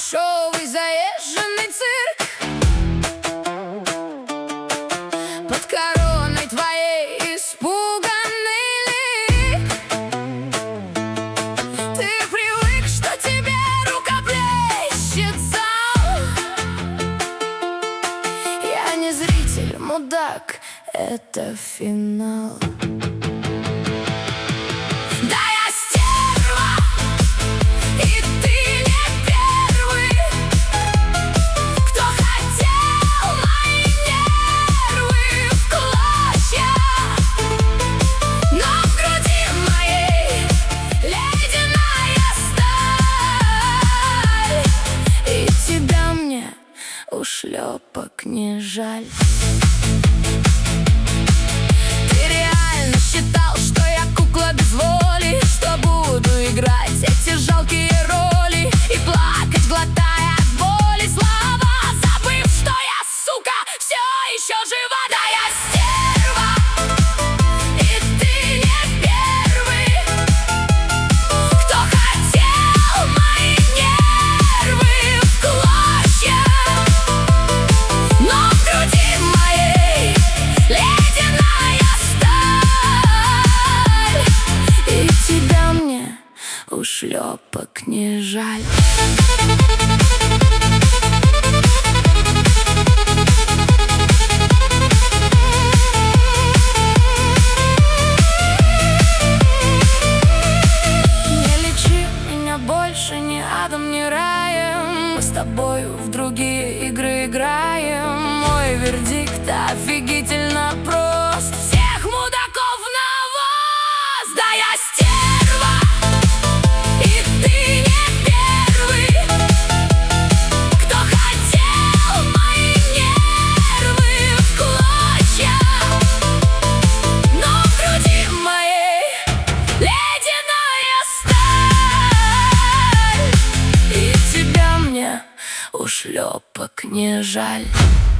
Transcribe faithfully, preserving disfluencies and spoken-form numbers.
дешевый заезженный цирк. Под короной твоей испуганный лик. Ты привык, что тебе рукоплещет зал. Я не зритель, мудак, это финал. Шлепок не жаль. Ты реально считал, что я кукла без воли, что буду играть эти жалкие роли и плакать, глотая от боли слова, забыв, что я, сука, все еще жива. Да, я стерва, и ты не первый, кто хотел мои нервы в клочья. Шлепок не жаль. Не лечи меня больше ни адом, ни раем. Мы с тобою в другие игры играем. Мой вердикт офигительно прост. Всех мудаков на вас. Да, я стерва, шлепок не жаль.